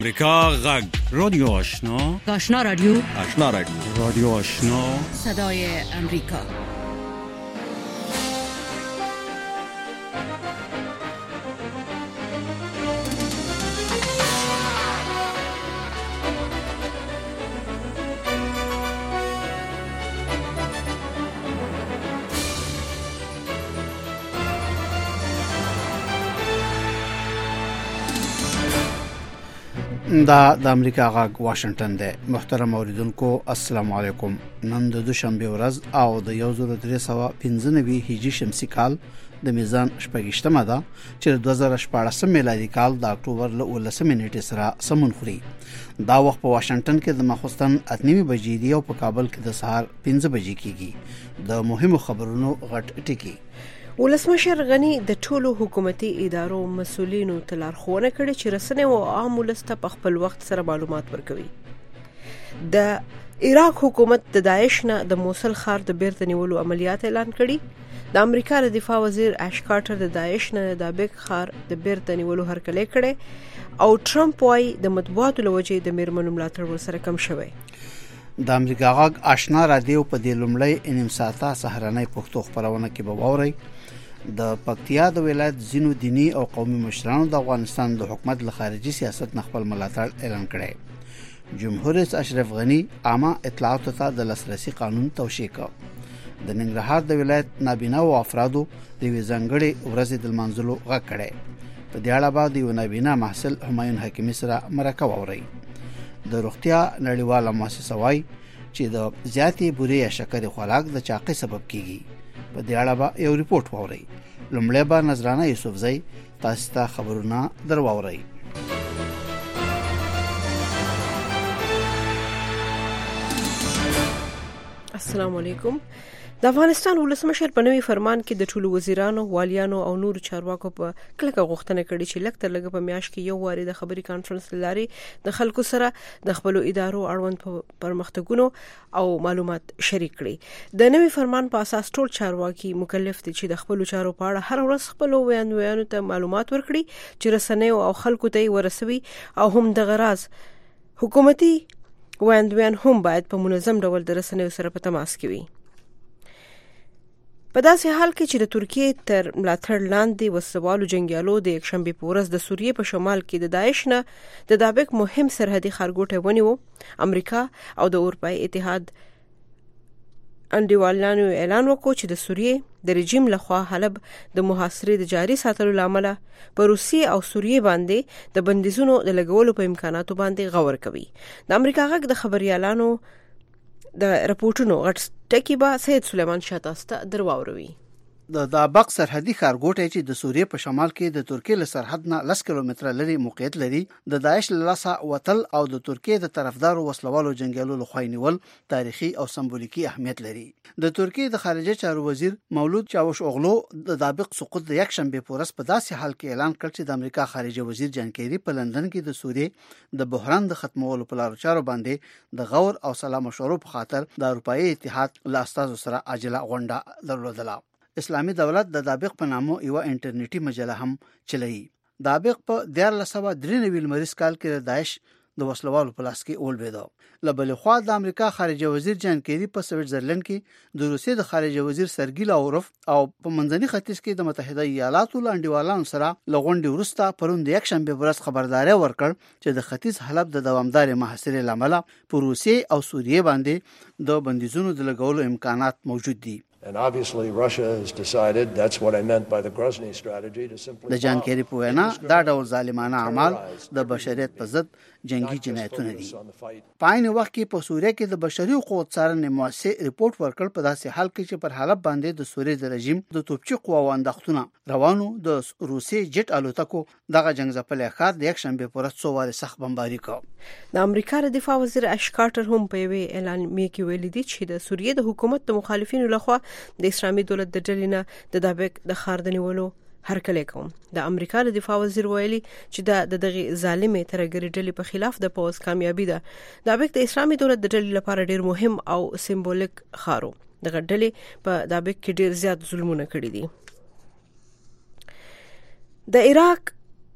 امریکا غږ رادیو آشنا آشنا رادیو رادیو آشنا صدای امریکا. دا د امریکا غږ واشنگټن دی. محترم اوریدونکو السلام علیکم. نن د دوشنبه ورځ او د 1395 هجری شمسي کال د میزان شپږشتمه ده چې 2014 میلادي کال د اکتوبر له 19 نیټې سره سمون خوري. دا وخت په واشنگټن کې د ماخوستن 8:30 بجې دی او په کابل کې د سهار 5 بجې کېږي. د مهمو خبرونو غټ ټکی. ولسمشر غنی د ټولو حکومتي ادارو مسؤلینو ته لارښوونه کړې چې رسنۍ او عام ولس ته په خپل وخت سره معلومات ورکوي. د عراق حکومت د داعش نه د موصل ښار د بیرته نیولو عملیات اعلان کړي. د امریکا د دفاع وزیر اش کارټر د داعش نه د بیک ښار د بیرته نیولو هرکلی کړي او ټرمپ وايي د مطبوعاتو لوجې د میرمنو ملاتړ ورسره کم شوی. د امریکا غږ آشنا رادیو په دې لومړی انیم ساعته سهارنۍ پښتو خبرونه کې به واورئ. د پکتیا د ولایت زینو دینی او قومي مشرانو د افغانستان د حکومت له خارجي سیاست نه خپل ملاتړ اعلان کړی. جمهور رئیس اشرف غنی عامه اطلاعاتو ته د لاسرسي قانون توشیح کړ. د ننګرهار د ولایت نابینا او افرادو د ځانګړي ورځې د منځلو غږ کړی. په دې اړه باندې یو نابینا محصل همایون حکیمی سره مرکه واوري. د روغتیا نړیواله مؤسسه وايي چې د زیاتې بوري یا شکر خوراک د چاقي سبب کیږي. په دې اړه به یو ریپورت واوري. لومړی به نظرانه یوسفزئی تاسو ته خبرونه درواوري. السلام علیکم. د افغانستان ولسمشر په نوي فرمان کې د ټولو وزیرانو، والیانو او نورو چارواکو په کلکه غوښتنه کړې چې لږ تر لږه په میاشت کې یو واري د خبري کانفرنس لاري د خلکو سره د خپل ادارو اړوند پرمختګونو او معلومات شریک کړي. د نوي فرمان په اساس ټول چارواکي مکلف دي چې د خپل چارو په اړه هر ورځ خپل ویاندویانو ته معلومات ورکړي چې رسنۍ او خلکو ته ورسوي او هم د غراز حکومتي ویاندویان هم باید په منظم ډول د رسنیو سره په تماس کې وي. په داسې حال کې چې د ترکیې تر ملاتړ لاندې وسوالو جنگیالو د یکشنبه په ورځ د سوریې په شمال کې د داعش نه د دابق مهم سرحدي ښارګوټی ونیو، امریکا او د اروپای اتحاد انډیوالانو اعلان وکړ چې د سوریې د رژیم لخوا حلب د محاصرې د جاري ساتلو لامل په روسیې او سوریې باندې د بندیزونو د لګولو په امکاناتو باندې غور کوي. د امریکا غږ د خبريالانو د رپورټونو غټ ټکی با سید سلیمان شاه تاسو ته درواوروي. د دابق سرحدي ښارګوټی چې د سوریې په شمال کې د ترکیې له سرحد نه 10 کیلومتره لري موقعیت لري، د داعش له لاسه وتل او د ترکیې د طرفدارو وسلوالو جنگیالو لخوا نیول تاریخي او سمبولیکي اهمیت لري. د ترکیې د خارجه چارو وزیر مولود چاوش اوغلو د دابق سقوط د یکشنبه په ورځ په داسې حال کې اعلان کړ چې د امریکا خارجه وزیر جان کیری په لندن کې د سوریې د بحران د ختمولو په لارو چارو باندې د غور او سلا مشورو په خاطر د اروپאי اتحاد له استازو سره عاجله غونډه درلودله. اسلامي دولت د دابق په نامه یو انټرنیټي مجله هم چلایي. دابق په 1993 لمریز کال کې داعش د وسلوالو په لاس کې اولبېده. لبل خو د امریکا خارجه وزیر جان کیری په سویټزرلند کې د روسیې د خارجه وزیر سرګی لاوروف او په منځني ختیځ کې د متحده ایالاتو لاندېوالانو سره لغونډي ورسته پرون د یکشنبه ورځ خبرداري ورکړ چې د ختیځ حلب د دوامدار محاصرې لامل په روسیې او سوریې باندې د بندیزونو د لګولو امکانات موجود دي. And obviously Russia has decided, that's what I meant by the Grozny strategy, to simply د جان کیری په وینا دا ډول ظالمانه اعمال د بشریت په ضد جنگي جنایتونه دي. په عین وخت کې په سوریه کې د بشري حقوقو څارنې مؤسسه ریپورت ورکړ په داسې حال کې چې پر حلب باندې د سوریې د رژیم د توپچي قواو اندختونه روانو د روسي جټ الوتکو دغه جنگ ځپلي ښار د یکشنبه په ورځ څو واره سخت بمباري کړ. د امریکا د دفاع وزیر اش کارټر هم په یوه اعلان کې ویلي دي چې د سوریې د حکومت د مخالفینو لخوا د اسلامي دولت د ډلې نه د دابق د ښار د نیولو هرکلی کوم. د امریکا د دفاع وزیر ویلي چې د دغه ظالمې ترګری ډلې په خلاف د پوز کامیابی ده. دابق د اسلامي دولت د ډلې لپاره ډیر مهم او سمبولیک خارو. دغه ډلې په دابق کې ډیر زیات ظلمونه کړي دي. د عراق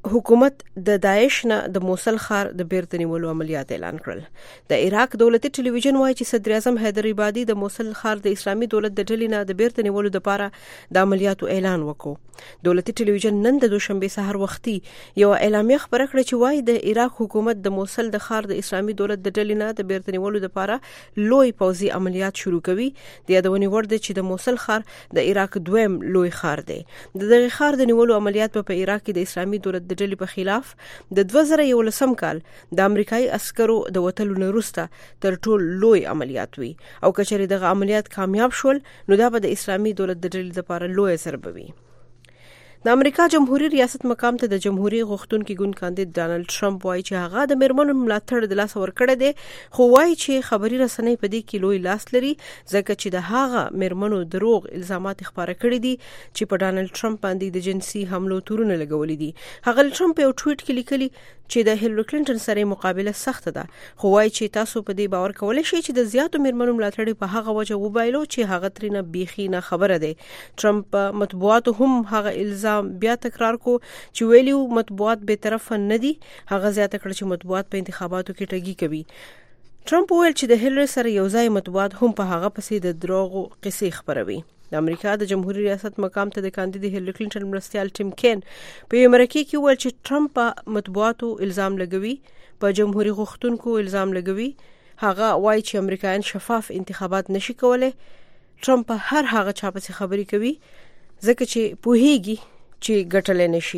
حکومت د داعش نه د موصل ښار د بیرته نیولو عملیات اعلان کړل. د عراق دولتي ټلویزیون وایي چې صدر اعظم حیدر عبادي د موصل ښار د اسلامي دولت د ډلې نه د بیرته نیولو لپاره د عملیاتو اعلان وکړ. دولتي ټلویزیون نن د دوشنبه سحر وختي یو اعلامیه خبره کړه چې وایي د عراق حکومت د موصل د ښار د اسلامي دولت د ډلې نه د بیرته نیولو لپاره لوی پوځي عملیات شروع کوي. د یادونې وړ دی چې د موصل ښار د عراق دویم لوی ښار دی. د دغه ښار د نیولو عملیات په عراق کې د اسلامي دولت د ډلې په خلاف د 2011 کال د امریکایي عسکرو د وټلو نه وروسته تر ټولو لوی عملیات وي او کچېرې دغه عملیات کامیاب شول نو دا به د اسلامي دولت د ډلې لپاره لوی ضربه وي. د امریکا جمهوریت ریاست مقام ته د جمهوریت غوښتونکي ګوند کاندید ډانلډ ټرمپ وایي چې هغه د میرمنو ملاتړ د لاس ورکړی دی، خو وایي چې خبري رسنۍ په دې کې لوی لاس لري ځکه چې د هغه میرمنو دروغ الزامات خبره کړي دي چې په ډانلډ ټرمپ باندې د جنسي حملو تورونه لګولي دي. هغه ټرمپ یو ټویټ کې لیکلي چې د هیلری کلینټن سره مقابله سخته ده، خو وایي چې تاسو په دې باور کولای شئ چې د زیاتو میرمنو ملاتړ په هغه وجه وبایلو چې هغه ترینه بیخي نه خبره ده. ټرمپ مطبوعاتو هم هغه الزام بیا تکرار کو چې ویلیو مطبوعات به طرف نه دي. هغه زیاته کړ چې مطبوعات په انتخاباتو کې ټګي کوي. ټرمپ ویل چې د هیلری سره یو ځای مطبوعات هم په هغه پسې د دروغو قصې خبروي. د امریکا د جمهوریت ریاست مقام ته د کاندید هیلری کلینټن مرستیال ټیم کین په یو مرکه کې ویل چې ټرمپ په مطبوعاتو الزام لګوي، په جمهوریت غوښتونکو الزام لګوي. هغه وایي چې امریکایان شفاف انتخابات نشي کولای. ټرمپ هر هغه چا پسې خبري کوي ځکه چې پوهیږي چې ګټل نشي.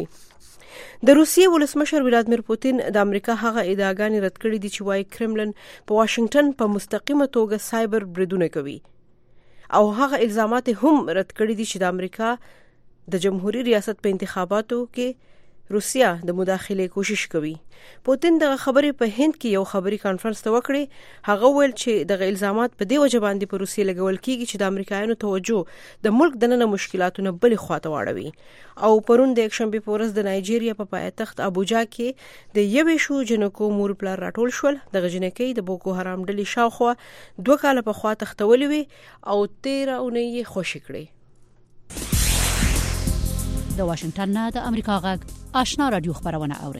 د روسیې ولسمشر ولادیمیر پوتین د امریکا هغه ادعاګانې رد کړې دي چې وایي کرملن په واشنگټن په مستقیمه توګه سایبر بریدونه کوي او هغه الزامات هم رد کړي دي چې د امریکا د جمهوریت ریاست په انتخاباتو کې روسیا د مداخله کوشش کوي. پوتین دغه خبرې په هند کې یو خبري کانفرنس ته وکړي. هغه ویل چې دغه الزامات په دې وجه باندې په روسیې لګول کیږي چې د امریکایانو توجه د ملک دننه مشکلاتونه بلې خواته واړوي. او پرون د یکشنبه په ورځ د نایجیریا په پایتخت ابوجا کې د یوې شو جنکو مور پلار راټول شول. دغه جنکې د بوکو حرام ډلې شاوخوا 2 کاله په خوا تختولې وي او 13 اونۍ خوشی کړې. د واشنگټن نه د امریکا غږ آشنا رادیو خبرونه اوري.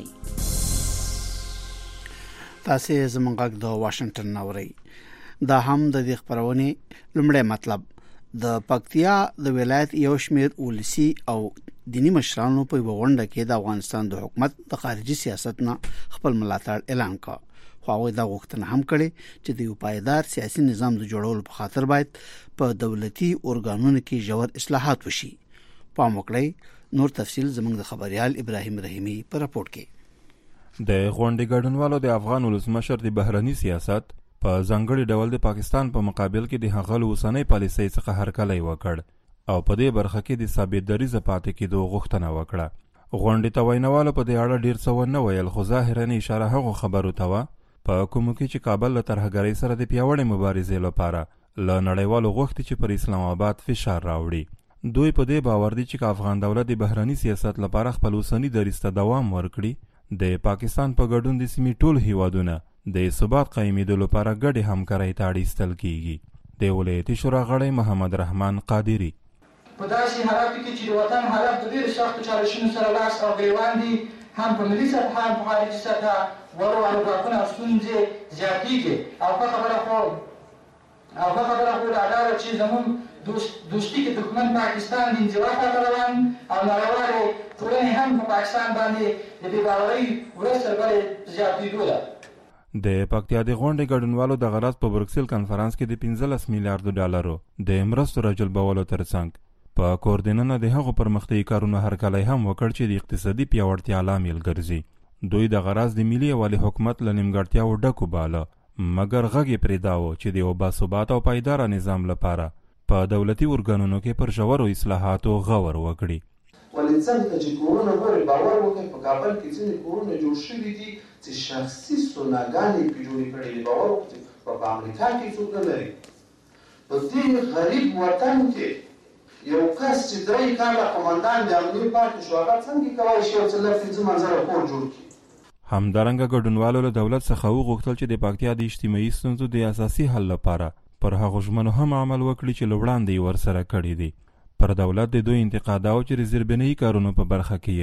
تاسو زموږ غږ د واشنگټن نه اوري. دا هم د دې خبرونه لومړی مطلب د پکتیا د ولایت یو شمېر ولسی او دینی مشرانو په وغونډه کې د افغانستان د حکومت د خارجي سیاست نه خپل ملاتړ اعلان کړ. خو هغه دا غوښتنه هم کړې چې د یو پایدار سیاسي نظام د جوړولو په خاطر باید په دولتي ارګانونو کې ژور اصلاحات وشي. پام وکړئ. نور تفصیل زموږ د خبريال ابراهیم رحیمی په راپورټ کې. د غونډې ګډونوالو د افغان ولسمشر د بهرنی سیاست په ځانګړي ډول د پاکستان په مقابل کې د هغه اوسنۍ پالیسۍ څخه هرکلی وکړ او په دې برخه کې د ثابت دریځ پاتې کېدو غوښتنه وکړه. غونډې ته ویناوالو په دې اړه ډیر څه ونه ویل، خو ظاهرا اشاره هغو خبرو ته وه په کومو کې چې کابل له ترهګرۍ سره د پیاوړې مبارزې لپاره له نړیوالو غوښتي چې پر اسلام آباد فشار راوړي. دوی په دې باور دي چې افغان دولت د بهرنی سیاست لپاره خپل اوسنی دریځ ته دوام ورکړي، د پاکستان په ګډون د سیمې ټول هیوادونه د ثبات قایمېدو لپاره ګډې همکارۍ ته اړ ایستل کیږي. د ولایتي شورا غړی محمد رحمان قادری په داسې حالت کې چې د وطن حالت د ډېرو سختو چالشونو سره لاس او ګریوان دي، هم په ملي سطحه هم په خارجي سطحه وړو الوګاکونه او ستونزې زیاتېږي. او ښه خبره خو دا ده چې زموږ دوستي کې دښمن پاکستان د انزوا خواته روان او نړیوالې ټولنې هم په پاکستان باندې د بې باورۍ ورځ تر بلې زیاتېدو ده. د پکتیا د غونډې ګډونوالو د غرض په بروکسل کانفرنس کې د 15 میلیارډ ډالرو د مرستو راجلبولو ترڅنګ په کوردیننه د هغو پرمختیایي کارونو هرکلی هم وکړ چې د اقتصادي پیاوړتیا لامل ګرځي. دوی د غرض د ملي یووالي حکومت له نیمګړتیاو ډکو باله، مګر غږ یې پرېږداوه چې د یو باثباته او پایداره نظام لپاره په دولتي ارګانونو کې پر ژورو اصلاحاتو غور وکړي. ولې څنګه چې کورونه ګورې باور وکړئ په کابل کې ځینې کورونه جوړ شوي دي چې شخصي سوناګانې پرې جوړې کړې دي. باور وکړئ په امریکا کې څوک نه لري. په دې غریب وطن کې یو کس چې 3 کاله قومندان د امنیت پاتې شو، هغه څنګه کولی شي یو څه لږ 15 منظره کور جوړ کړي؟ همدارنګه ګډونوالو له دولت څخه وغوښتل چې د پکتیا د اجتماعي ستونزو د اساسي حل لپاره پر هغو ژمنو هم عمل وکړي چې له وړاندې یې ورسره کړي دي. پر دولت د دوی انتقاداو چې د زیربنایي کارونو په برخه کې یې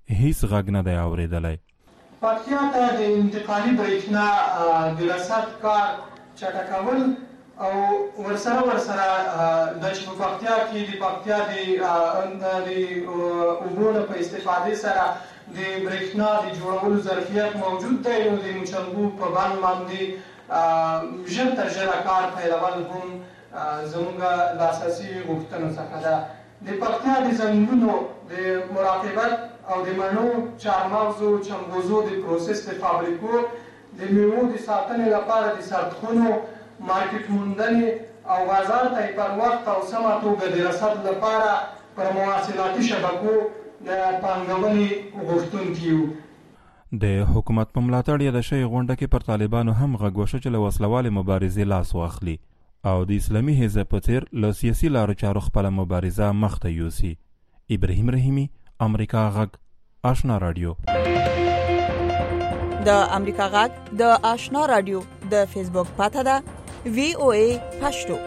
هیڅ غږ نه دی اورېدلی. پکتیا ته د انتقالي برېښنا د رسد کار چټکول او ورسره د چې په پکتیا کې د پکتیا د اوبو نه په استفادې سره د برېښنا د جوړولو ظرفیت موجود دی، نو د موچلګو په بند باندې ژر تر ژره کار پیلول هم زموږ د اساسي غوښتنو څخه ده. د پکتیا د ځنګلونو د مراقبت او د مڼو، چهارمغزو، چنګوزو د پروسس د فابریکو، د میوو د ساتنې لپاره د سرطخونو مارکیټ موندنې او بازار ته پر وخت او سمه توګه د رسد لپاره پر مواصلاتي شبکو د پانګونې غوښتونکي یو. د حکومت په ملاتړ یاده شوې غونډه کې پر طالبانو هم غږ وشو چې له وسلوالې مبارزې لاس واخلي او د اسلامي حزب په څېر له سیاسي لارو چارو خپله مبارزه مخته یوسي. ابراهیم رحیمي، امریکا غږ، آشنا رادیو. د امریکا غږ د آشنا رادیو د فیسبوک پاته ده VOA پښتو.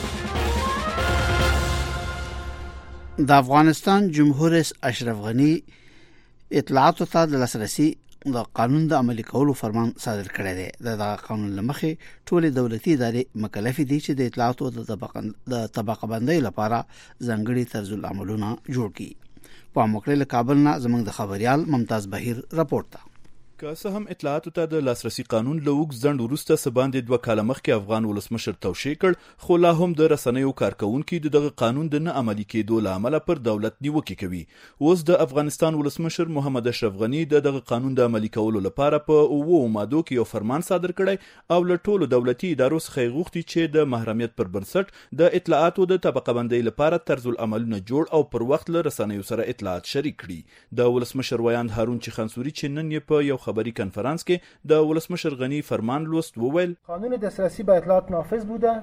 د افغانستان جمهور رئیس اشرف غنی اطلاعاتو ته د لاسرسي د قانون د عملي کولو فرمان صادر کړی دی. د قانون لمخې ټولې دولتي ادارې مکلف دي چې د اطلاعاتو د طبقه بندۍ لپاره ځانګړي طرز العملونه جوړ کړي. په مقرل کابل نه زموږ د خبريال ممتاز بهیر راپورټ ده. که څه هم اطلاعاتو ته د لاسرسي قانون له اوږد ځنډ وروسته څه باندې 2 کاله مخکې افغان ولسمشر توشیح کړ، خو لا هم د رسنیو کارکونکي دغه قانون د نه عملي کېدو له امله پر دولت نیوکې کوي. اوس د افغانستان ولسمشر محمد اشرف غنی دغه قانون د عملي کولو لپاره په 9 مادو کې یو فرمان صادر کړی او له ټولو دولتي ادارو څخه غوښتي چې د محرمیت پر بنسټ د اطلاعاتو د طبقه بندۍ لپاره طرز العملونه جوړ او پر وخت له رسنیو سره اطلاعات شریک کړي. د ولسمشر ویاند هارون چخانسوري چې نن یې په یو خبري کنفرانس کې د ولسمشر غنی فرمان لوست وویل قانون دسترسی به اطلاعات نافذ بوده.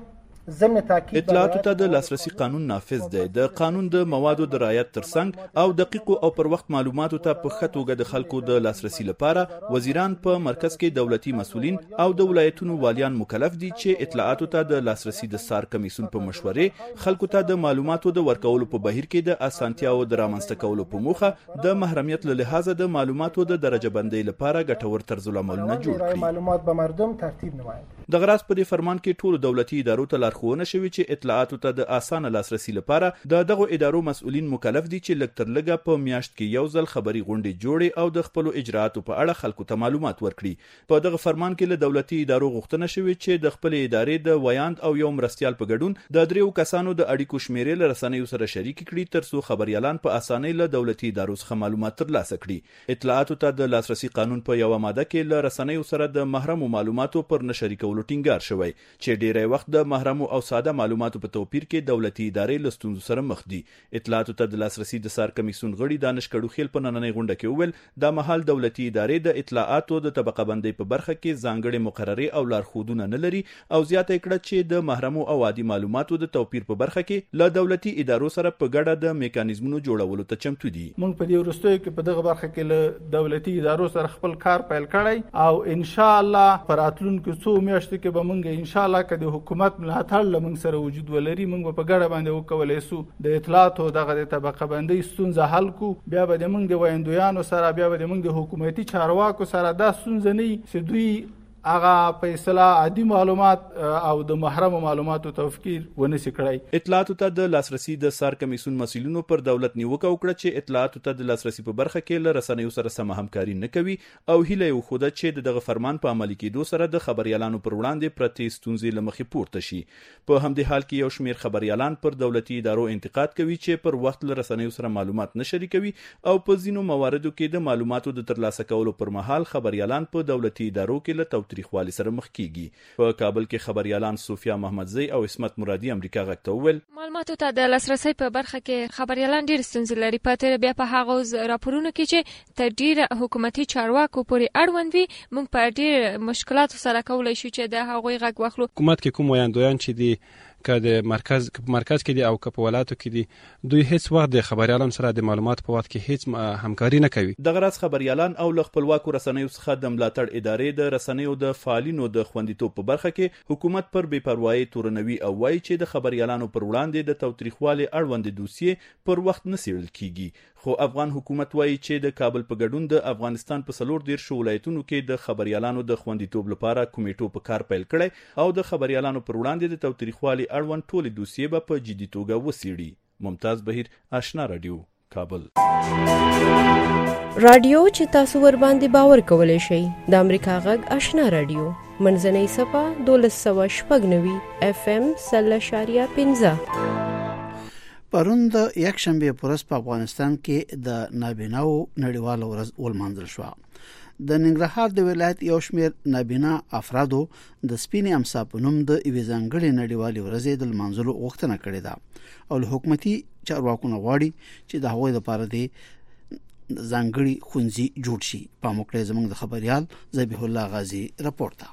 اطلاعاتو ته د لاسرسي قانون نافذ دی. د قانون د موادو د رعایت ترڅنګ او دقیقو او پر وخت معلوماتو ته په ښه توګه د خلکو د لاسرسي لپاره وزیران په مرکز کې دولتي مسؤلین او د ولایتونو والیان مکلف دي چې اطلاعاتو ته د لاسرسي د سار کمیسیون په مشورې خلکو ته د معلوماتو د ورکولو په بهیر کې د اسانتیاو د رامنځته کولو په موخه د محرمیت له لحاظه د معلوماتو د درجه بندۍ لپاره ګټور طرز العملونه جوړ کړي. معلومات به مردم ترتیب نمایي. د غراس په دې فرمان کې ټولو دولتي ادارو ته لارښوونه شوې چې اطلاعاتو ته د اسانه لاسرسي لپاره د دغه ادارو مسؤلین مکلف دي چې لږ تر لږه په میاشت کې یو ځل خبري غونډې جوړي او د خپل اجراءاتو په اړه خلکو ته معلومات ورکړي. په دغه فرمان کې له دولتي ادارو غوښتنه شوې چې د خپل ادارې د ویاند او یو مرستيال په ګډون د 3 کسانو د اړیکو شمیرې له رسنیو سره شریک کړي ترڅو خبريالان په اسانۍ له دولتي ادارو څخه معلومات ترلاسه کړي. اطلاعاتو ته د لاسرسي قانون په یو ماده کې له رسنیو سره د محرمو معلوماتو پر نشری کولو ټینګار شوی چې ډیری وخت د محرمو او ساده معلوماتو په توپیر کې دولتي ادارې له ستونزو سره مخ دي. اطلاعاتو ته د لاسرسي د سار کمیسیون غړي دانش کډوخیل په نننۍ غونډه کې وویل د مهال دولتي ادارې د اطلاعاتو د طبقه بندۍ په برخه کې ځانګړي مقررې او لارښودونه نه لري او زیاته کړه چې د محرمو او عادي معلوماتو د توپیر په برخه کې له دولتي ادارو سره په ګډه د میکانیزمونو جوړولو ته چمتو دي. موږ په دې وروستیو کې په دغه برخه کې له دولتي ادارو سره خپل کار پیل کړی او ان شاء الله پر راتلونکو څو میاشتو کې به موږ ان شاء الله که د حکومت ملاتړ لمن سره وجود ولري موږ په ګډه باندې وکولای شو د اطلاعاتو دغه د طبقه بندۍ ستونزه حل کو. بیا به د موږ د ویندویانو سره بیا به د موږ د حکومتي چارواکو سره دا ستونزه نه چې دوی هغه په اصطلاح عادي معلومات او د محرم معلوماتو توفیر ونشي کړای. اطلاعاتو ته د لاسرسي د سار کمیسیون مسؤلینو پر دولت نیوکه وکړه چې اطلاعاتو ته د لاسرسي په برخه کې له رسنیو سره سم همکاري نه کوي او هیله یې وښوده چې دغه فرمان په عملي کېدو سره د خبريالانو پر وړاندې پرتې ستونزې له مخې پورته شي. په همدې حال کې یو شمېر خبريالان پر دولتي ادارو انتقاد کوي چې پر وخت له رسنیو سره معلومات نه شریکوي او په ځینو مواردو کې د معلوماتو د ترلاسه کولو پر مهال خبريالان په دولتي ادارو کې له تاوتریخوالي سره مخ کیږي. په کابل کې خبريالان صوفیا محمدزی او اسمت مرادی امریکا غږ ته وویل معلوماتو ته د لاسرسي په برخه کې خبريالان ډېر ستونزې لري. په بیا په هغه راپورونو کې چې تر ډېر حکومتي چارواکو پورې اړوند وي موږ په ډېر مشکلاتو سره کولای شو چې د هغوی غږ واخلو. حکومت کې کوم ویاندویان چې دي که د مرکز کې دي او که په ولایتو کې دي دوی هیڅ وخت د خبريالانو سره د معلومات په وخت کې هیڅ همکاري نه کوي. د غرض خبريالان او ل خپلواکو رسنیو څخه د ملاتړ ادارې د رسنیو د فعالینو د خوندیتوب په برخه کې حکومت پر بې پروايي تورنوي او وایي چې د خبريالانو پر وړاندې د تاوتریخوالي اړوند دوسیې پر وخت نه څېړل کیږي. خو افغان حکومت وایي چې د کابل په ګډون د افغانستان په 14 ولایتونو کې د خبريالانو د خوندیتوب لپاره کمیټو په کار پیل کړی او د خبريالانو پر وړاندې د تاوتریخوالي اړوند ټولې دوسیې به په جدي توګه وڅیړي. ممتاز بهیر، آشنا رادیو، کابل. رادیو چې تاسو ور باندې باور کولای شئ د امریکا غږ آشنا رادیو منځنۍ صفه 1296 FM 0.15. پرون د یک شنبه پرس په افغانستان کې د نابیناو نړیواله ورځ ولمانځل شو. د ننګرهار د ولایت یو شمېر نابینا افرادو د سپینې امسا په نوم د یوې ځانګړې نړیوالې ورځې د لمانځلو غوښتنه کړې ده او له حکومتي چارواکو نه غواړي چې د هغوی لپاره د ځانګړي ښوونځي جوړ شي. په موکړه زموږ د خبريال ذبیح الله غازی راپورټ.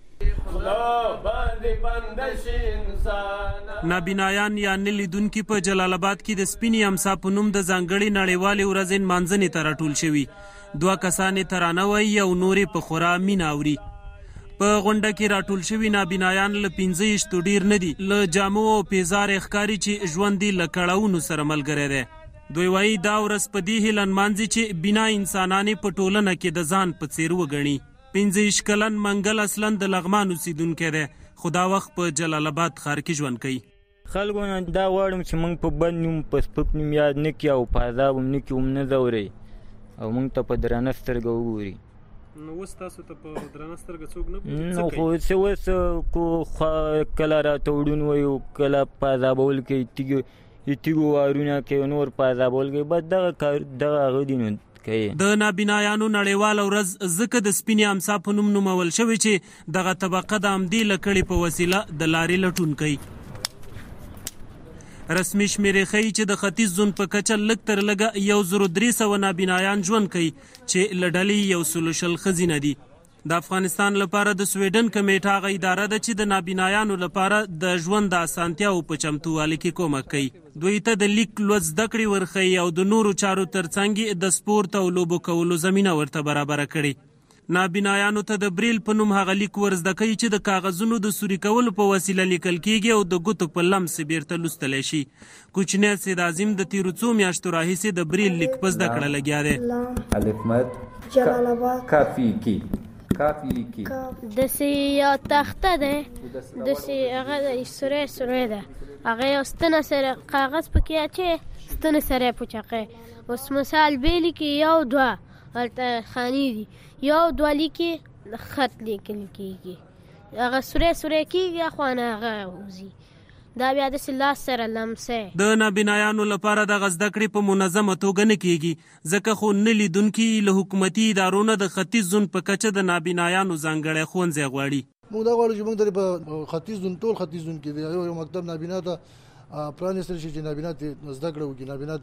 نابینایان یا نلیدونکي په جلال آباد کې د سپینې امسا په نوم د ځانګړي نړیوالې ورځې مانځنې ته راټول شوي. 2 کسان ترانه وایي او نورې په خورا مینه اوري. په غونډه کې راټول شوي نابینایان له 15 ډیر نه دي. له جامو او پیزار ښکاري چې ژوند یې له کړاوونو سره ملګری دی. دوی وایي دا ورځ په دې هیله نمانځي چې بنا انسانان په ټولنه کې د ځان په څیر وګڼي. 15 کلن منګل اصلا د لغمان اوسیدونکی دی خو دا وخت په جلال آباد ښار کې ژوند کوي. خلکو نه دا غواړم چې موږ په بد نوم په سپک نوم یاد نه کړي او په عذاب هم نه کړي هم نه ځوري او موږ ته په درانه سترګه وګوري. نو اوس تاسو ته په درانه سترګه څوک نه ګوري؟ نو خو څه اوس کو کله راته وړون وایي کله په عذابول کوي تیږو وارونه کوي نور په عذابول کوي بس دغه هغه دي. نو د نابینایانو نړیواله ورځ ځکه د سپینې امسا په نوم نومول شوې چې دغه طبقه د همدې لکړې په وسیله د لارې لټون کوي. رسمي شمیرې ښیي چې د ختیځ زون په کچه لږ تر لږه 1300 نابینایان ژوند کوي چې له ډلې 120 ښځینه دي. د افغانستان لپاره د سویډن کمیټه هغه اداره ده چې د نابینایانو لپاره د ژوند د اسانتیاو په چمتووالي کې کومک کوي. دوی ته د لیک لوست زده کړې ورښیي او د نورو چارو ترڅنګ د سپورت او لوبو کولو زمینه ورته برابره کړي. نابینایانو ته د بریل په نوم هغه لیک ورزده کوي چې د کاغذونو د سوري کولو په وسیله لیکل کیږي او د ګوتو په لمس بیرته لوستلی شي. کوچنی سید اعظم د تیرو څو میاشتو راهیسې د بریل لیک په زده کړه لګیا دی. الف مد جلال آباد کافی کی دسې یو تخته ده دسې هغه سوری ده هغه یو ستنه سره کاغذ پکې اچي ستنه سره پوچقې اوس مثال بیلی کې 1 2 هلته خاني دي 1 2 لیکي خط لیکل کېږي هغه سوری کېږي خوانه هغه وځي دا بیا د لاس سره لمسه. د نابینایانو لپاره د زده کړې په منظمه توګه نه کېږي ځکه خو نه لیدونکي له حکومتي ادارو نه د ختیځ زون په کچه د نابینایانو ځانګړی ښوونځی غواړي. موږ دا غواړو چې موږ په ختیځ زون ټول ختیځ زون کې یو مکتب نابینا ته پرانیستل شي چې نابینا ته زده کړه وکړي نابینا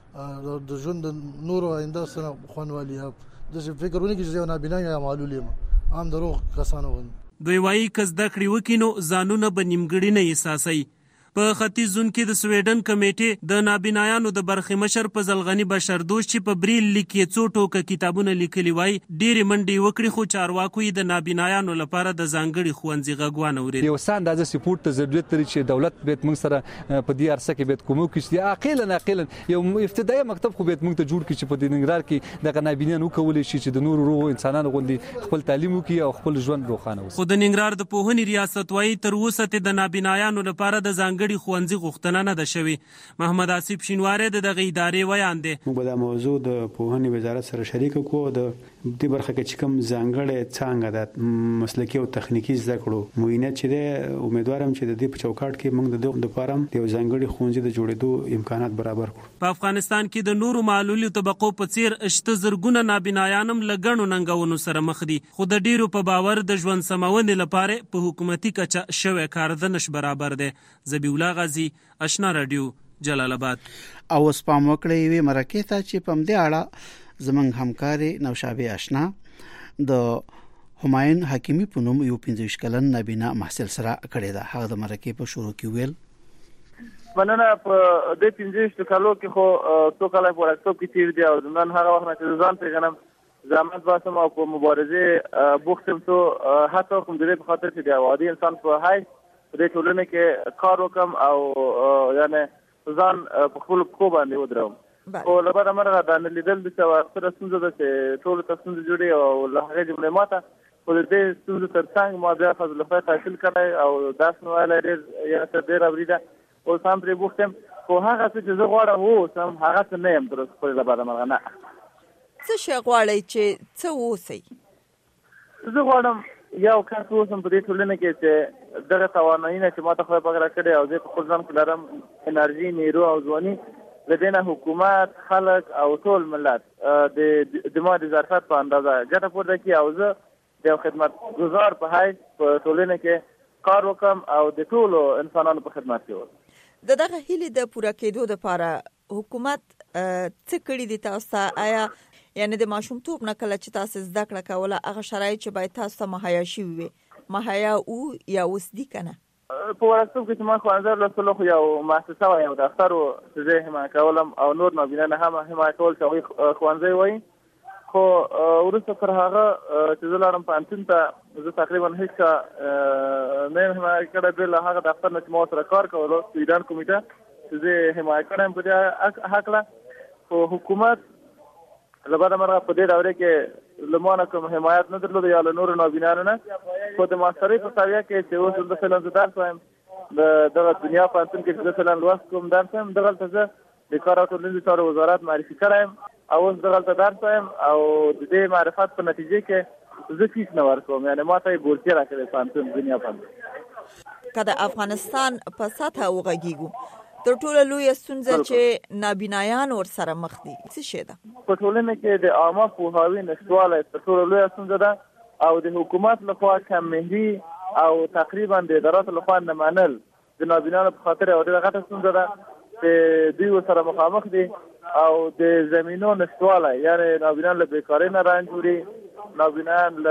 ته د ژوند نورو آینده سره خوانوالي د فکرونه کې چې نابینا یا معلول یم عام دروغ کسانو دوی وایي که زده کړې وکړي نو ځانونه به نیمګړي نه احساسوي. په ختیځ زون کې د سویډن کمیټې د نابینایانو د برخې مشر په زلغني بشردوش چې په بریل لیک کې څو ټوکه کتابونه لیکلي وای ډېرې منډې وکړي خو چارواکو یې د نابینایانو لپاره د ځانګړي ښوونځي غږ وانه اورېد. یو څه اندازه سپورټ ته ضرورت لري چې دولت باید موږ سره په دې عرصه کې باید کومک وکړي. عاقلا یو ابتدایي مکتب خو باید موږ ته جوړ کړي چې په دې ننګرهار کې دغه نابینیان وکولی شي چې د نورو روغو انسانانو غوندې خپل تعلیم وکړي او خپل ژوند روښانه وساتي. خو د ننګرهار د پوهنې ریاست وایي تر اوسه د نابینایانو لپاره د ځانګړي ښوونځي غوښتنه نه ده شوې. محمد آصف شینواری د دغه ادارې ویان دی. موږ به دا موضوع د پوهنې وزارت سره شریک کړو د دې برخه کې چې کوم ځانګړې څانګه د مسلکي او تخنیکی زده کړو معاینه چې ده امیدوارم چې د دې په چوکاټ کې موږ د دې لپاره یو ځانګړي ښوونځي د جوړېدو امکانات برابر کړو. په افغانستان کې د نورو معلولي طبقو په څیر شته زرګونه نابینایانم له ګڼو ننګونو سره مخ دي خو د ډیرو په باور د ژوند سمونې لپاره په حکومتي کچه شوی کار د نش برابر دی. ذبیح الله غازی، آشنا رادیو، جلال آباد. او سپام وکړی وی مرکه ته چې پم دې اړه زمنګ همکاري نوشابه آشنا د همایون حکیمی په نوم یو 15 کلن نابینا محصل سره کړی دا. هغه د مرکه په شروع کې ویل مننه په دې 15 کالو کې خو تو کله په راستو کې تیر دی او نن هغه وخت چې ځان پیژنم زحمت باسم او په مبارزه بوختم تو حتی کوم دې په خاطر چې دی عادي انسان په هاي د ټولنې کې کار وکم او یعنی ځان په خپل کو باندې ودرم. او له بعد مرغه د لیدل د څه سره ستونزه ده چې ټول ته ستونزه جوړي او له هغه جمله ماته خو د دې ستونزه ترڅنګ ما بیا فضل الله حاصل کړی او داس نو ولا ډېر یا څه ډېر اوریده او سم پرې بوختم خو هغه څه چې زه غواړم وو سم هغه څه نه يم درست خو له بعد مرغه نه څه شي غواړئ چې څه ووسی زه غواړم یو کار اوسم په دې ټولنه کې چې دغه توانایي چې ما ته خو بغیر کړی او زه په خپل ځان کې لرم انرژي نیرو او ځواني لدينا حکومت خلک او ټول ملت د ما د ظرفیت په اندازه ګټه پورته کړي او زه د خدمتګزار په حیث په ټولنه کې کار وکم او د ټولو انسانانو په خدمت کې وم دغه هیلې د پوره کېدو لپاره حکومت څه کړي دي تاسو ته آیا یعنی د ماشومتوب نه کله چې تاسو زده کړه کوله هغه شرایط چې باید تاسو ته مهیا شي وي مهیا او یا اوس دي کنه په ورکتوب کې چې ما ښوونځی لوستلو خو یو مؤسسه وه یو دفتر و چې زه حمایه کولم او نور نابینانه هم حمایه کول چې هغوی ښوونځی وایي خو وروسته تر هغه چې زه لاړم پوهنتون ته زه تقریبا هېڅ چا نه یم حمایه کړی بې له هغه دفتر نه چې ما ورسره کار کولو سویډن کمیټه چې زه حمایه کړی یم په دې هکله خو حکومت له بعده مرغه په دې دوره کې له ما نه کوم حمایت نه درلوده یا له نورو نابینانو نه خو د ماسترۍ په سویه کې چې اوس زه فعلا زه درس وایم د دغه دنیا پوهنتون کې چې زه فعلا لوست کوم درس وایم دغلته زه د کار او ټولنیزو چارو وزارت معرفي کړی یم او اوس دغلته درس وایم او د دې معرفت په نتیجې کې زه فیس نه ورکوم یعنې ما ته یې بورسیه راکړې پوهنتون دنیا پوهنتون که د افغانستان په سطحه وغږیږو تر ټولو لویه ستونزه چې نابینایان ورسره مخ دي څه شی ده په ټولنه کې د عامه پوهاوي نشتوالی تر ټولو لویه ستونزه ده او د حکومت لخوا کممهري او تقریبا د اداراتو لخوا نه منل د نابینانو په خاطر یوه ډېره غټه ستونزه ده چې دوی ورسره مخامخ دي او د زمینو نشتوالی یعنې نابینان له بېکارۍ نه رنج وړي نابینان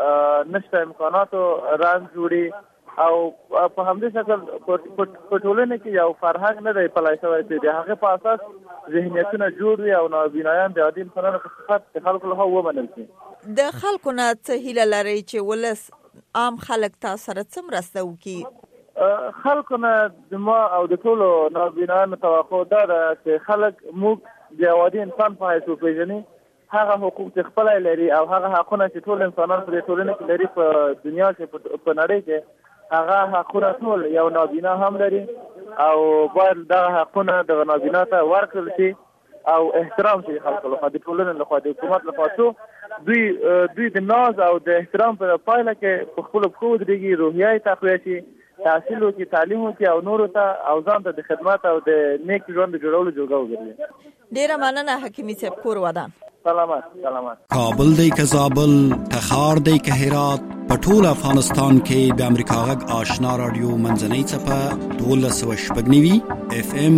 له نشته امکاناتو رنج وړي او په همدې شکل په ټولنه کې یو فرهنګ نه دی پلی شوی چې د هغې په اساس ذهنیتونه جوړ وي او نابینایان د عادي انسانانو په صفت د خلکو لخوا ومنل شي د خلکو نه څه هیله لرئ چې ولس عام خلک تاسو سره څه مرسته وکړي خلکو نه د ما او د ټولو نابینایانو توقع دا ده چې خلک موږ د عادي انسان په حیث وپېژني هغه حقوق چې خپله لري او هغه حقونه چې ټول انسانان په دې ټولنه کې لري په دنیا کې په نړۍ کې هغه حقونه ټول یو نابینا هم لري او باید دغه حقونه دغه نابینا ته ورکړل شي او احترام شي خلکو لخوا د ټولنې لخوا د حکومت لخوا څو دوی د ناز او د احترام په پایله کې په خپلو پښو ودرېږي روحیه یې تقویه شي تحصیل وکړي تعلیم وکړي او نورو ته او ځان ته د خدمت او د نیک ژوند د جوړولو جوګه وګرځي ډېره مننه حکیمي صاحب کور ودان سلامت کابل دی که زابل تخار دی که هرات په ټول افغانستان کې د امریکا غږ آشنا رادیو منځنۍ څپه 1290 اف ام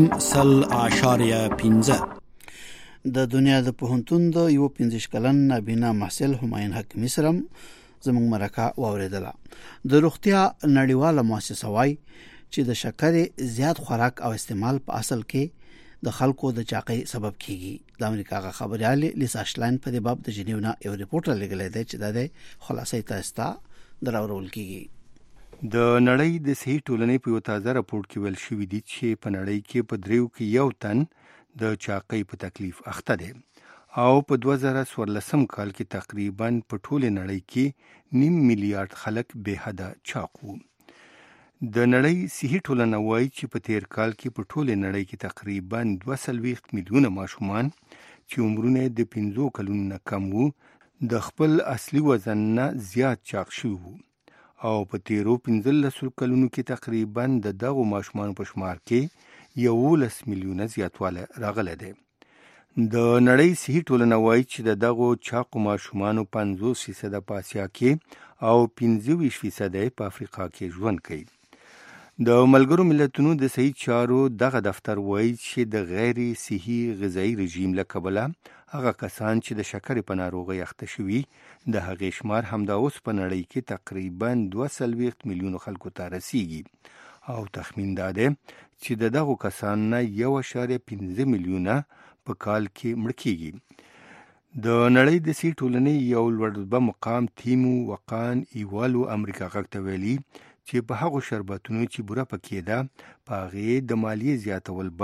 100.15 د دنیا د پوهنتون د یو 15 کلن نابینا محصل همایون حکیمي سره زموږ مرکه واوریدله د روغتیا نړیواله مؤسسه وايي چې د شکرې زیات خوراک او استعمال په اصل کې د خلکو د چاقۍ سبب کیږي د امریکا غا خبريال لیسا شلاین په دې باب د جنیو نه یو ریپورت لګلې ده چې د خلاصې تاسو دراورول کیږي د نړۍ د صحي ټولنې په یو تازه راپورټ کې ویل شوی دی چې په نړۍ کې په دریو کې یو تن د چاقۍ په تکلیف اخته دي او په 2014 کال کې تقریبا په ټول نړۍ کې 9 میلیارډ خلک به حد چاق وو د نړۍ صحي ټولنه وايي چې په تیر کال کې په ټول نړۍ کې تقریبا 2.3 میلیونه ماشومان چې عمرونه د 15 کلونو نه کم وو د خپل اصلي وزن نه زیات چاق شوي وو او په تیرو 15 کلونو کې تقریبا د دغو ماشومانو په شمار کې 11 میلیونه زیاتوالی راغلی دی د نړۍ صحي ټولنه وايي چې د دغو چاقو ماشومانو 50% په اسیا کې او 25% په افریقا کې ژوند کوي د ملګرو ملتونو د صحي چارو دغه دفتر وايي چې د غیر صحي غذایی رژیم له کبله هغه کسان چې د شکرې په ناروغۍ اخته شوي د هغې شمار همدا اوس په نړۍ کې تقریبا 2 میلیونو خلکو ته رسیږي او تخمین دا دی چې د دغو کسان نه 1.15 میلیونه په کال کې مړه کیږي د نړۍ د صحي ټولنې یو لوړ رتبه مقام تیمو وقان ایوالو امریکا غږ ته ویلي چې په هغو شربتونو چې بوره پکې ده په هغې د مالیې زیاتول به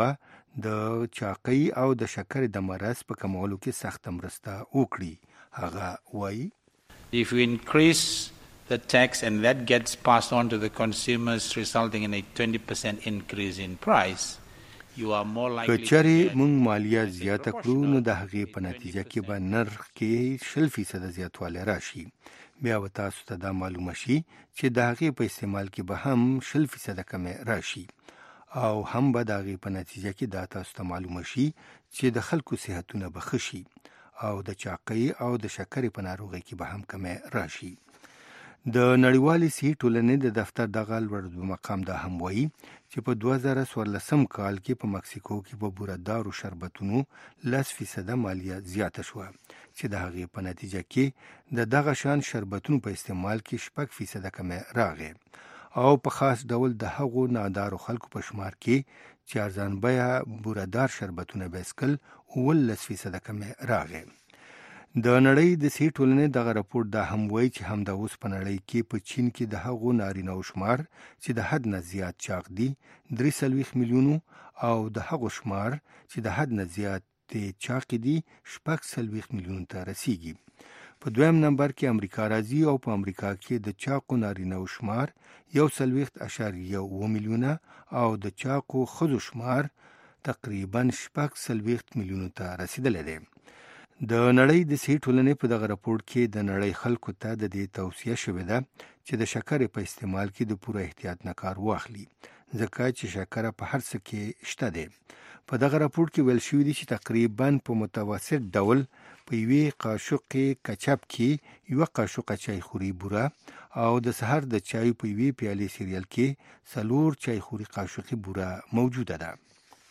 د چاقۍ او د شکر د مرض په کمولو کې سخت مرسته وکړي. هغه وایي if we increase the tax and that gets passed on to the consumers resulting in a 20% increase in price, you are more likely که چېرې موږ مالیه زیاته کړو نو د هغې په نتیجه کې به نرخ کې 0% زیاتوالی راشي. بیا به تاسو ته دا معلومه شي چې د هغې په استعمال کې به هم 0% کمی راشي او هم به د هغې په نتیجه کې دا تاسو ته معلومه شي چې د خلکو صحتونه به ښه شي او د چاقۍ او د شکرې په ناروغۍ کې به هم کمی راشي. د نړیوالې صحي ټولنې د دفتر دغه لوړ مقام دا هم وایي چې په 2014 کال کې په مکسیکو کې په بورهدارو شربتونو 10% مالیه زیاته شوه چې د هغې په نتیجه کې د دغه شان شربتونو په استعمال کې 6% کمی راغی او په خاص ډول د هغو نادارو خلکو په شمار کې چې ارزان بیه بورهدار شربتونه بیسکل 19% کمی راغی. د نړۍ د صحي ټولنې دغه راپور دا هم وایي چې همدا اوس په نړۍ کې په چین کې د هغو نارینه‌و شمار چې د حد نه زیات چاق دي 43 میلیونو او د هغو شمار چې د حد نه زیات چاق دي 46 میلیونو ته رسیږي. په دویم نمبر کې امریکا راځي او په امریکا کې د چاقو نارینه‌و شمار 1.8 میلیونه او د چاقو ښځو شمار تقریبا 46 میلیونو ته رسیدلی دی. د نړۍ د صحي ټولنې په دغه راپور کې د نړۍ خلکو ته د دې توصیه شوې ده چې د شکرې په استعمال کې د پوره احتیاط نه کار واخلي ځکه چې شکره په هر څه کې شته دی. په دغه راپور کې ویل شوي دي چې تقریبا په متوسط ډول په یوې قاشق کچپ کې یوه قاشقه چای خوري بوره او د سهار د چای په یوې پیالې سیریل کې 4 چای خوري قاشقې بوره موجوده ده.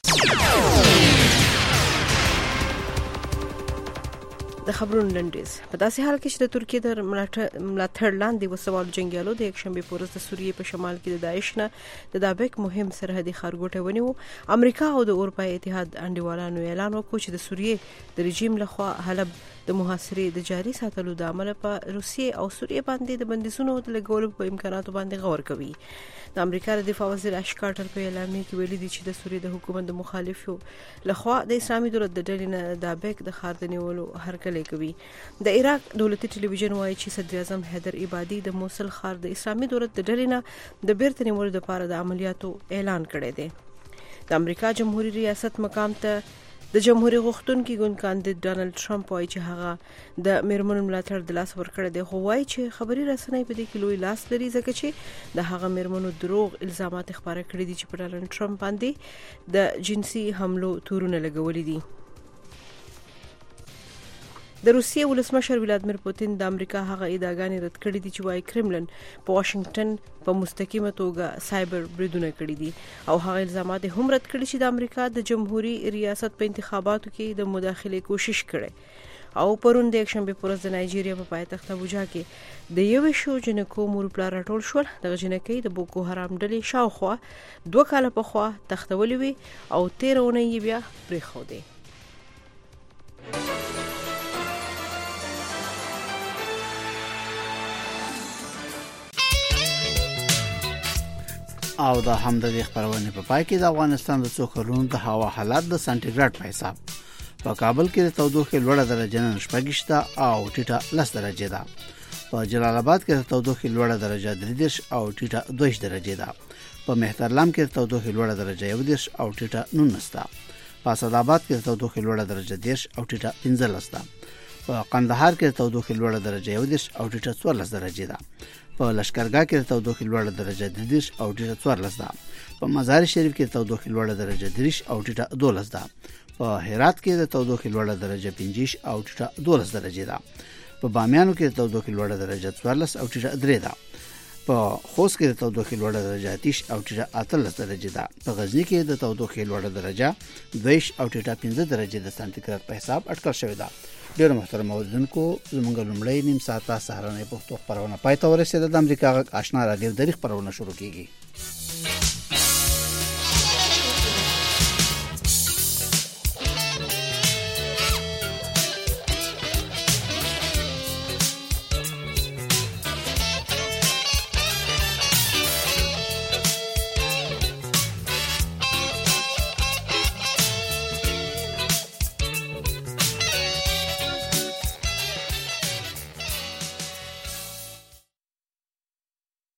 د خبرونو لنډیز په داسې حال کې چې د ترکیې د ملاتړ لاندې وسوال جنگیالو د یکشنبه په ورځ د سوریې په شمال کې د داعش نه د دابک مهم سرحدي ښارګوټی ونیو. امریکا او د اروپای اتحاد انډیوالانو اعلان وکړ چې د سوریې د رژیم لخوا حلب د محاصرې د جاري ساتلو د عمل په روسیې او سوریې باندې د بندیزونو د لګولو په امکاناتو باندې غور کوي. د امریکا د دفاع وزیر اش کارټر په اعلامیه کې ویلي دي چې د سوریې د حکومت د مخالفو لخوا د اسلامي دولت د ډلې نه د دابک د ښار د نیولو هرکلی کوي. د عراق دولتي ټلویزیون وایي چې صدر اعظم حیدر عبادي د موصل ښار د اسلامي دولت د ډلې نه د بیرته نیولو لپاره د عملیاتو اعلان کړی دی. د امریکا جمهوریت ریاست مقام ته د جمهوریت غوښتونکي ګوند کاندید ډانلډ ټرمپ وایي چې هغه د میرمنو ملاتړ د لاس ورکړی دی خو وایي چې خبري رسنۍ په دې کې لوی لاس لري ځکه چې د هغه میرمنو دروغ الزامات خپاره کړي دي چې په ډانلډ ټرمپ باندې د جنسي حملو تورونه لګولي دي. د روسیې ولسمشر ولادیمیر پوتین د امریکا هغه ادعاګانې رد کړې دي چې وايي کرملن په واشنگټن په مستقیمه توګه سایبر بریدونه کړي دي او هغه الزامات هم رد کړي چې د امریکا د جمهوریت ریاست په انتخاباتو کې د مداخله کوشش کړي. او پرون د یکشنبه په ورځ د نایجیریا په پایتخت ابوجا کې د یو شو جنکو مور پلار راټول شول. د جنکې د بوکو حرام ډلې شاوخوا 2 کاله په خوا تختولې وي او 13 اونۍ بیا پریښودې. او د همدغه خبرونه په پای کې د افغانستان د څو کلونو د هوا حالات د سانتیګریډ په حساب په کابل کې د تودوخې لوړه درجه نن 14 او ټیټه 10 درجه ده. په جلال آباد کې د تودوخې لوړه درجه 3 او ټیټه 2 درجه ده. په مهترلام کې د تودوخې لوړه درجه 1 او ټیټه 19 ده. په اسداباد کې د تودوخې لوړه درجه 10 او ټیټه 15 ده. په قندهار کې د تودوخې لوړه درجه 1 او ټیټه 14 درجه ده. په لشکرګاه کې د تودوخې لوړه درجه 3 او ټیټه 14 ده. په مزار شریف کې د تودوخې لوړه درجه 3 او ټیټه 12 ده. په هرات کې د تودوخې لوړه درجه 5 او ټیټه 12 درجه ده. په بامیانو کې د تودوخې لوړه درجه 14 او ټیټه 3 ده. په خوست کې د تودوخې لوړه درجه 30 او ټیټه 18 درجه ده. په غزنی کې د تودوخې لوړه درجه 2 او ټیټه 15 درجه د سانتیګریډ په حساب اټکل شوې ده. ډیر محترم اوریدونکو زموږ لومړی نیم ساعته سهارنۍ پښتو خبرونه پای ته ورسېده. د امریکا غږ آشنا راډیو د خبرونه شروع کیږي.